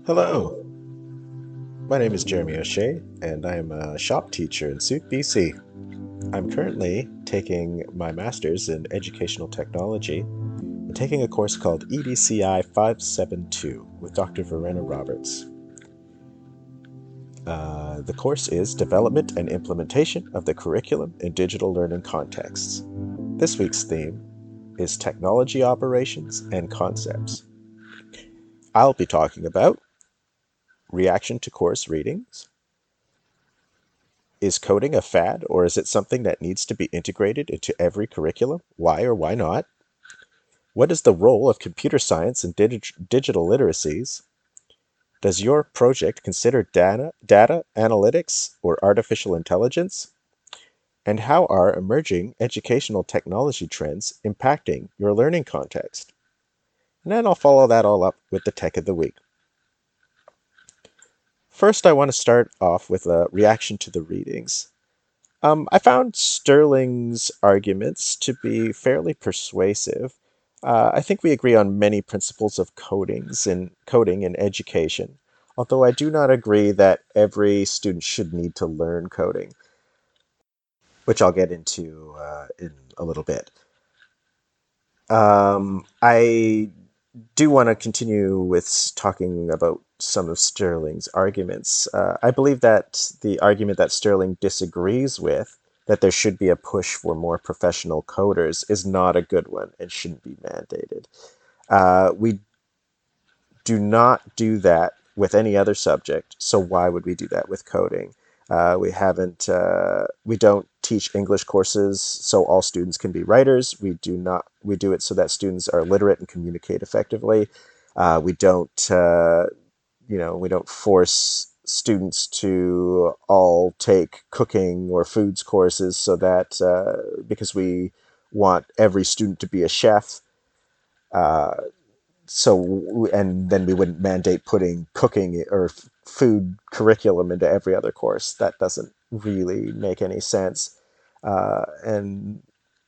Hello, my name is Jeremy O'Shea, and I am a shop teacher in Souk, BC. I'm currently taking my master's in educational technology and taking a course called EDCI 572 with Dr. Verena Roberts. The course is Development and Implementation of the Curriculum in Digital Learning Contexts. This week's theme is Technology Operations and Concepts. I'll be talking about reaction to course readings. Is coding a fad, or is it something that needs to be integrated into every curriculum? Why or why not? What is the role of computer science in digital literacies? Does your project consider data analytics or artificial intelligence? And how are emerging educational technology trends impacting your learning context? And then I'll follow that all up with the tech of the week. First, I want to start off with a reaction to the readings. I found Sterling's arguments to be fairly persuasive. I think we agree on many principles of coding in education, although I do not agree that every student should need to learn coding, which I'll get into in a little bit. I do want to continue with talking about some of Sterling's arguments. I believe that the argument that Sterling disagrees with, that there should be a push for more professional coders, is not a good one and shouldn't be mandated. We do not do that with any other subject, so why would we do that with coding? We don't teach English courses so all students can be writers. We do it so that students are literate and communicate effectively. We don't, we don't force students to all take cooking or foods courses so that, because we want every student to be a chef. Uh, and then we wouldn't mandate putting cooking or food curriculum into every other course. That doesn't really make any sense, and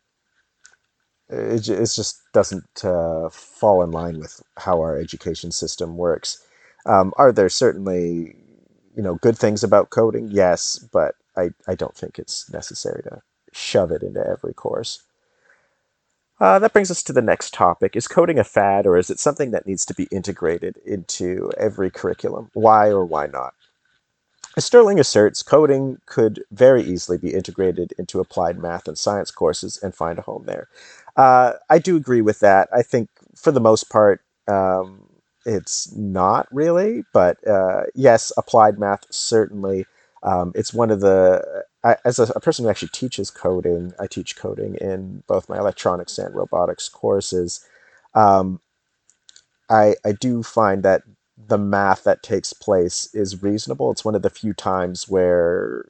it just doesn't fall in line with how our education system works. Are there certainly good things about coding? Yes, but I don't think it's necessary to shove it into every course. That brings us to the next topic. Is coding a fad, or is it something that needs to be integrated into every curriculum? Why or why not? As Sterling asserts, coding could very easily be integrated into applied math and science courses and find a home there. I do agree with that. I think for the most part, it's not really, but yes, applied math certainly. It's one of as a person who actually teaches coding, I teach coding in both my electronics and robotics courses. Um, I do find that the math that takes place is reasonable. It's one of the few times where,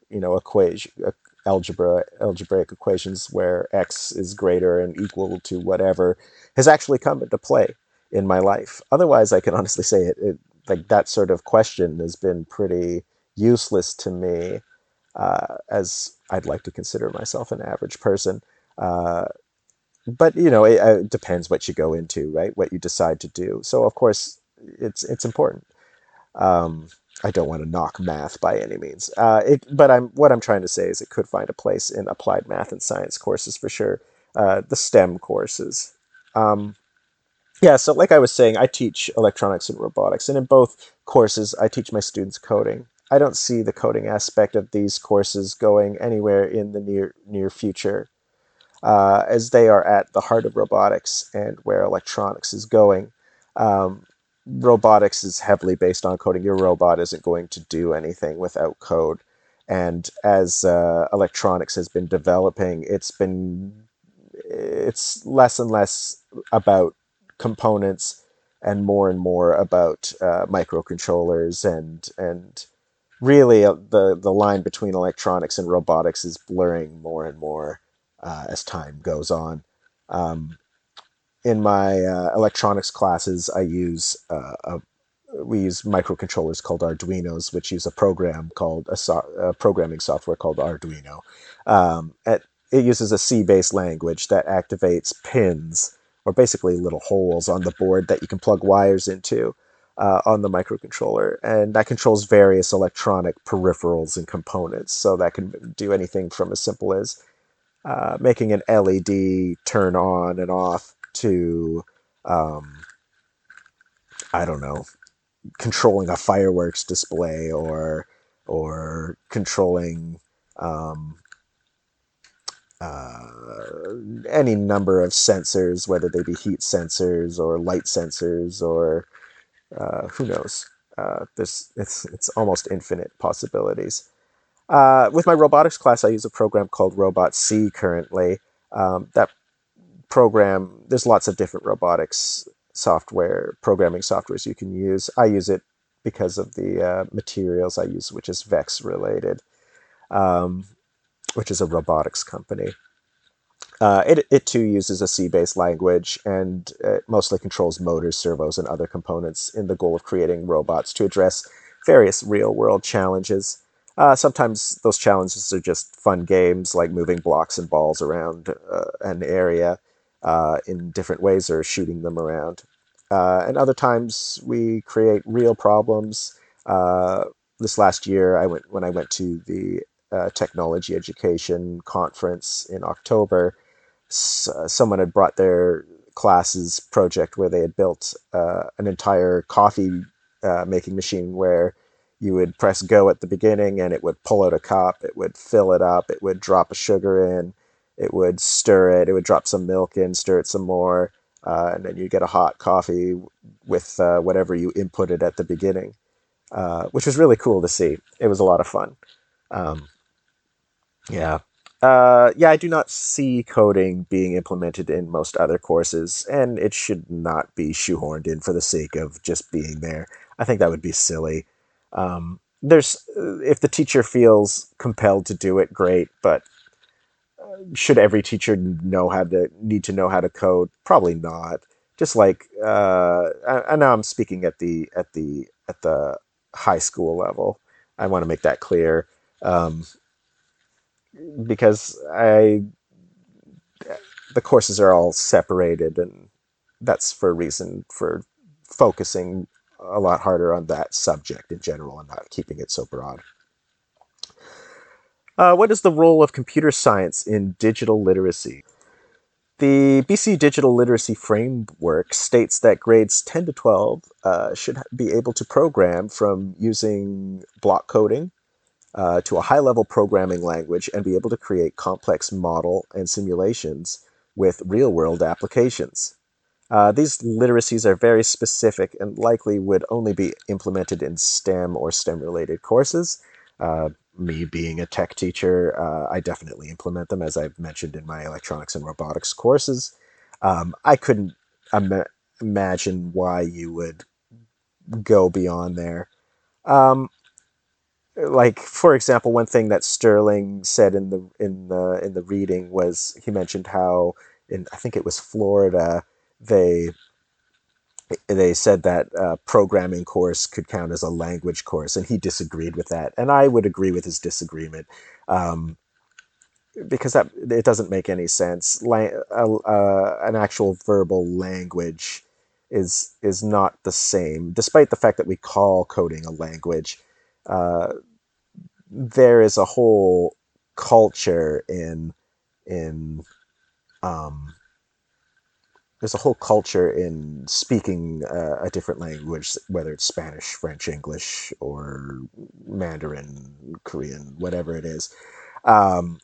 algebraic equations where x is greater and equal to whatever has actually come into play in my life. Otherwise, I can honestly say like that sort of question has been pretty useless to me, as I'd like to consider myself an average person. Uh, but it depends what you go into, right? What you decide to do. So of course, it's important. Um, I don't want to knock math by any means. But what I'm trying to say is it could find a place in applied math and science courses for sure. The STEM courses. Um, yeah, so like I was saying, I teach electronics and robotics, and in both courses, I teach my students coding. I don't see the coding aspect of these courses going anywhere in the near future, as they are at the heart of robotics and where electronics is going. Um, Robotics is heavily based on coding. Your robot isn't going to do anything without code. And as electronics has been developing, it's less and less about components and more about microcontrollers and really the line between electronics and robotics is blurring more and more as time goes on. Um, in my electronics classes, we use microcontrollers called Arduinos, which use a program called a programming software called Arduino. It uses a C-based language that activates pins, or basically little holes on the board that you can plug wires into. on the microcontroller, and that controls various electronic peripherals and components. So that can do anything from as simple as making an LED turn on and off to, um, I don't know, controlling a fireworks display, or controlling um, uh, any number of sensors, whether they be heat sensors or light sensors, or who knows. It's almost infinite possibilities. With my robotics class, I use a program called Robot C currently. That program, there's lots of different robotics software, programming softwares you can use. I use it because of the materials I use, which is Vex related, um, which is a robotics company. It too uses a C-based language, and it mostly controls motors, servos, and other components in the goal of creating robots to address various real-world challenges. Sometimes those challenges are just fun games like moving blocks and balls around an area in different ways, or shooting them around. And other times we create real problems. Uh, this last year, when I went to the technology education conference in October. Someone had brought their class's project where they had built an entire coffee making machine, where you would press go at the beginning and it would pull out a cup, it would fill it up, it would drop a sugar in, it would stir it, it would drop some milk in, stir it some more, and then you get a hot coffee with whatever you inputted at the beginning, which was really cool to see. It was a lot of fun. Um, yeah. Yeah, I do not see coding being implemented in most other courses, and it should not be shoehorned in for the sake of just being there. I think that would be silly. If the teacher feels compelled to do it, great, but should every teacher need to know how to code? Probably not. Just like, and now I'm speaking at the high school level. I want to make that clear. Um, because the courses are all separated, and that's for a reason, for focusing a lot harder on that subject in general and not keeping it so broad. What is the role of computer science in digital literacy? The BC Digital Literacy Framework states that grades 10 to 12 should be able to program from using block coding to a high level programming language, and be able to create complex model and simulations with real world applications. These literacies are very specific and likely would only be implemented in STEM or STEM related courses. Me being a tech teacher, I definitely implement them, as I've mentioned in my electronics and robotics courses. I couldn't Im- imagine why you would go beyond there. Um, like, for example, one thing that Sterling said in the reading was, he mentioned how, in, I think it was Florida, they they said that programming course could count as a language course, and he disagreed with that, and I would agree with his disagreement, um, because that it doesn't make any sense. An actual verbal language is not the same, despite the fact that we call coding a language. Uh, there is a whole culture in um, there's a whole culture in speaking a different language, whether it's Spanish, French, English, or Mandarin, Korean, whatever it is. Um,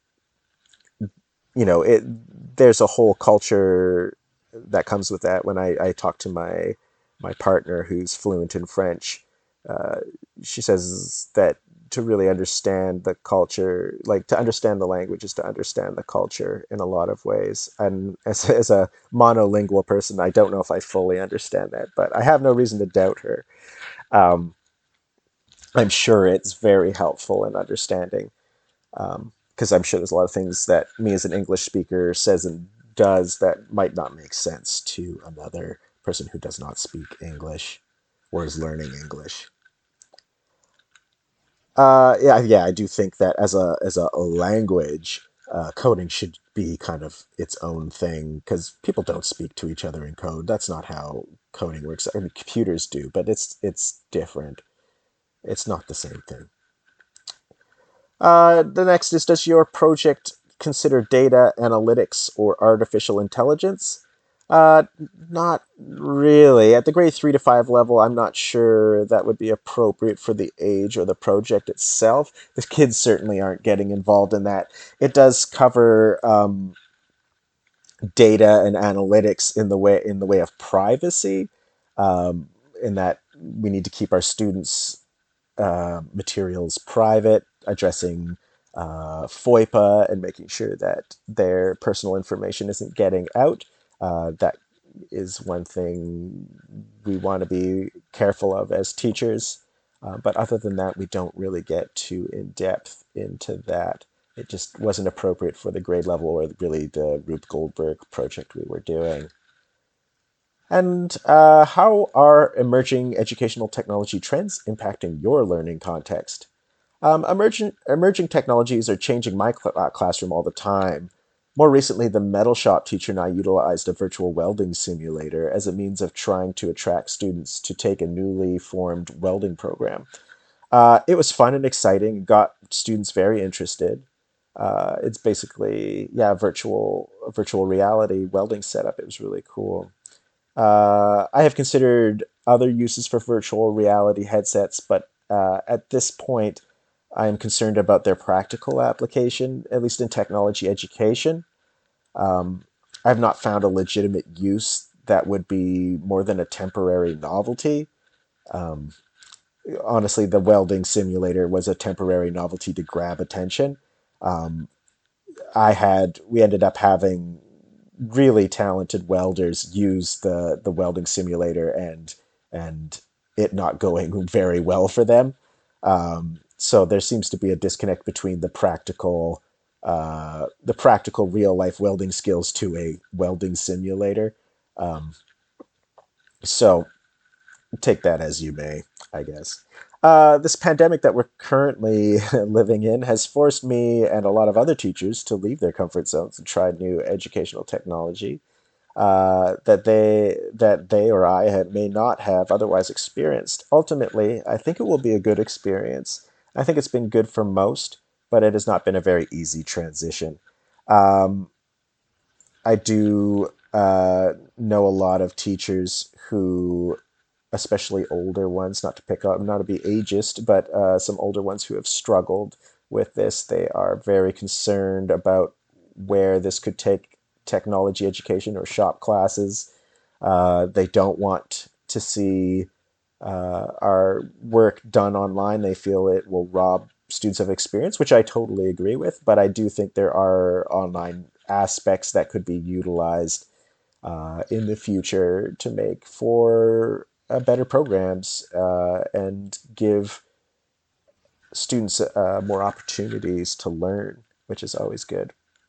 there's a whole culture that comes with that. When I talk to my partner who's fluent in French, uh, she says that to really understand the culture, like to understand the language, is to understand the culture in a lot of ways. And as a monolingual person, I don't know if I fully understand that, but I have no reason to doubt her. Um, I'm sure it's very helpful in understanding, because I'm sure there's a lot of things that me as an English speaker says and does that might not make sense to another person who does not speak English or is learning English. Yeah, I do think that as a language, coding should be kind of its own thing because people don't speak to each other in code. That's not how coding works. I mean, computers do, but it's different. It's not the same thing. The next is, does your project consider data analytics or artificial intelligence? Uh, Not really. At the grade 3 to 5 level, I'm not sure that would be appropriate for the age or the project itself. The kids certainly aren't getting involved in that. It does cover data and analytics in the way of privacy, um, in that we need to keep our students' materials private, addressing FOIPA and making sure that their personal information isn't getting out. That is one thing we want to be careful of as teachers. But other than that, we don't really get too in depth into that. It just wasn't appropriate for the grade level or really the Rube Goldberg project we were doing. And how are emerging educational technology trends impacting your learning context? Emerging technologies are changing my classroom all the time. More recently, the metal shop teacher and I utilized a virtual welding simulator as a means of trying to attract students to take a newly formed welding program. It was fun and exciting, got students very interested. It's basically, yeah, virtual reality welding setup. It was really cool. I have considered other uses for virtual reality headsets, but at this point, I am concerned about their practical application, at least in technology education. Um, I have not found a legitimate use that would be more than a temporary novelty. Um, Honestly, the welding simulator was a temporary novelty to grab attention. Um, we ended up having really talented welders use the welding simulator and it not going very well for them. So there seems to be a disconnect between the practical real life welding skills to a welding simulator. Um, so take that as you may, I guess. This pandemic that we're currently living in has forced me and a lot of other teachers to leave their comfort zones and try new educational technology that they or may not have otherwise experienced. Ultimately, I think it will be a good experience. I think it's been good for most, but it has not been a very easy transition. Um, I do know a lot of teachers who, especially older ones, not to pick up, not to be ageist, but some older ones who have struggled with this. They are very concerned about where this could take technology education or shop classes. They don't want to see our work done online. They feel it will rob students of experience, which I totally agree with. But I do think there are online aspects that could be utilized in the future to make for better programs and give students more opportunities to learn, which is always good.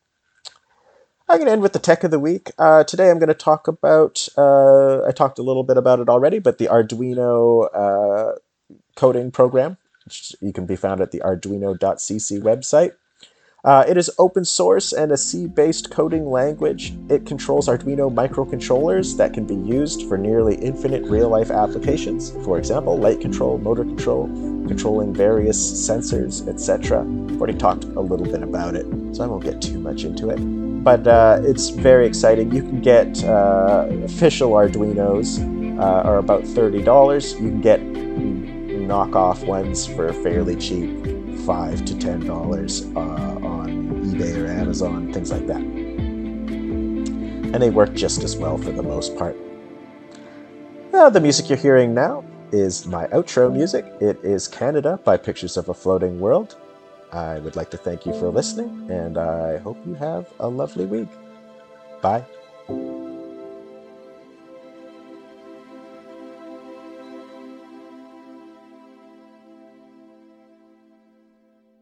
I'm going to end with the tech of the week. Today I'm going to talk about, I talked a little bit about it already, but the Arduino coding program, which you can be found at the arduino.cc website. It is open source and a C-based coding language. It controls Arduino microcontrollers that can be used for nearly infinite real-life applications. For example, light control, motor control, controlling various sensors, etc. I've already talked a little bit about it, so I won't get too much into it. But it's very exciting. You can get official Arduinos are about $30. You can get knockoff ones for fairly cheap, $5 to $10 on eBay or Amazon, things like that. And they work just as well for the most part. The music you're hearing now is my outro music. It is Canada by Pictures of a Floating World. I would like to thank you for listening, and I hope you have a lovely week. Bye.